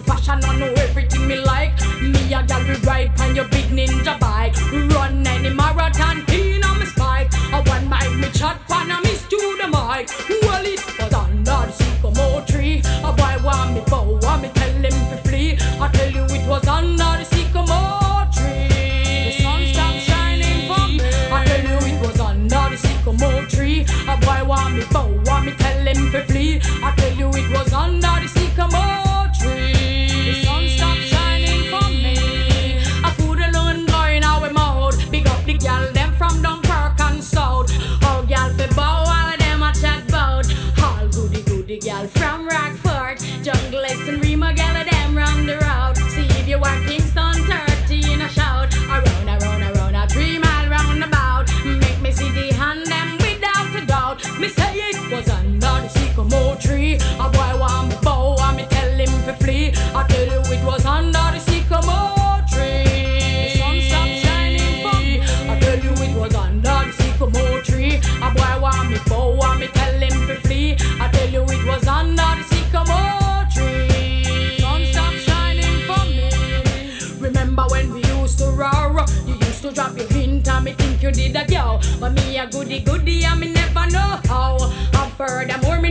fashion, I know everything me like. Me a gal we ride on your big ninja bike. Run any marathon in on me spike. I one mic me chat pan a miss to the mic. Well it was under the sycamore tree. A boy want me bow, want me tell him to flee. I tell you it was under the sycamore tree. The sun stopped shining for me. I tell you it was under the sycamore tree. A boy want me bow, want me tell him to flee. I tell you it was under the sycamore tree. The sun stopped shining for me. I put a alone boy in our mouth. Big up the gal them from Dunkirk and South. All gal fi bow, all of them a chat bout. All goody gal from Rockford, Jungle and Rima gal of them run the route. See if you are Kingston 30 in a shout. Around a 3 mile roundabout. Make me see the hand them without a doubt. Me say it was under the sycamore tree. A boy want me bow, want me tell him to flee. I tell you it was under the sycamore tree. The sun stopped shining for me. I tell you it was under the sycamore tree. A boy want me bow, want me tell him to flee. I tell you it was under the sycamore tree. The sun stopped shining for me. Remember when we used to roar? You used to drop your hint and me think you did a girl. But me a goody and me never know how. And furthermore